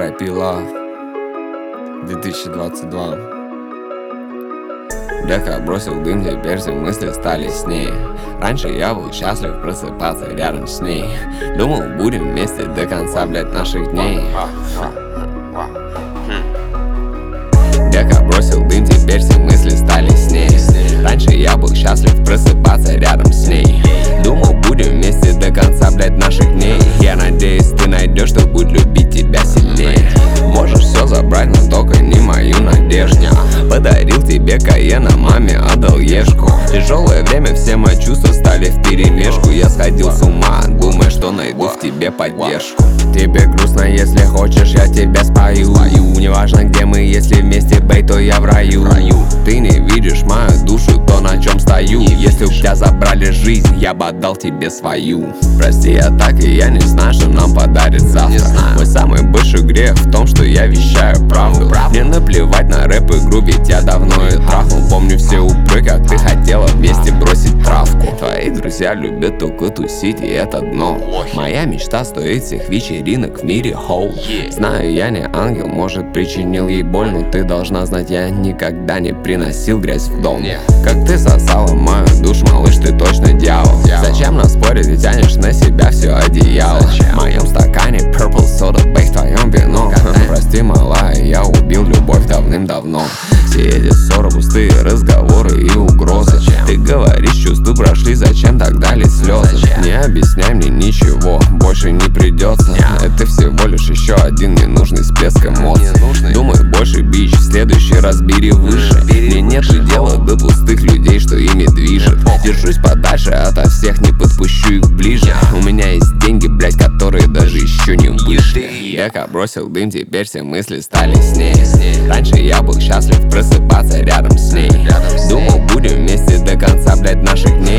R.I.P. Love 2022. Дека бросил дым, теперь все мысли стали с ней. Раньше я был счастлив просыпаться рядом с ней. Думал, будем вместе до конца, блядь, наших дней. Дека бросил дым, теперь все мысли стали с ней. Раньше я был счастлив просыпаться рядом с ней. Думал, будем вместе до конца, блядь, наших дней. Я надеюсь, ты найдешь, кто будет любить тебя сильнее. Можешь все забрать, но только не мою надежду. Подарил тебе Каена, маме отдал Ешку. Тяжелое время, все мои чувства стали вперемешку. Я сходил с ума, думая, что найду в тебе поддержку. Тебе грустно, если хочешь, я тебя спою. Неважно где мы, если вместе, бей, то я в раю. Ты не видишь мою душу, то на чем стою. Если у тебя забрали жизнь, я бы отдал тебе свою. Прости, я так и я не знаю, что нам подарит завтра. Мой самый большой грех в том, что я вещаю правду. Мне наплевать на рэп-игру, ведь я давно и трахнул. Помню все упреки, как ты хотела вместе бросить травку. Твои друзья любят только тусить, и это дно. Моя мечта стоит всех вечеринок в мире, хоу. Знаю, я не ангел, может причинил ей боль, но ты должна знать, я никогда не приносил грязь в дом. Как ты сосала мою душу, малыш, ты точно дьявол. Зачем нас спорить, ты тянешь на себя все одеяло. В моем стакане purple soda, бей, в твоем вино. Прости, малая, я убил любовь давным-давно. Все эти ссоры, пустые разговоры и угрозы. Ты говоришь, чувства прошли, зачем тогда лить слезы? Не объясняй мне ничего, больше не придется. Это всего лишь еще один ненужный всплеск эмоций. Думай больше, бич, в следующий раз бери выше. Мне нету дела до пустых людей, что ими движет. Держусь подальше ото всех, не подпущу их ближе. У меня есть деньги, блять, которые даже еще не вышли. Дека бросил дым, теперь все мысли стали с ней. Раньше я был счастлив просыпаться рядом с ней. Думал, будем вместе до конца, блять, наших дней.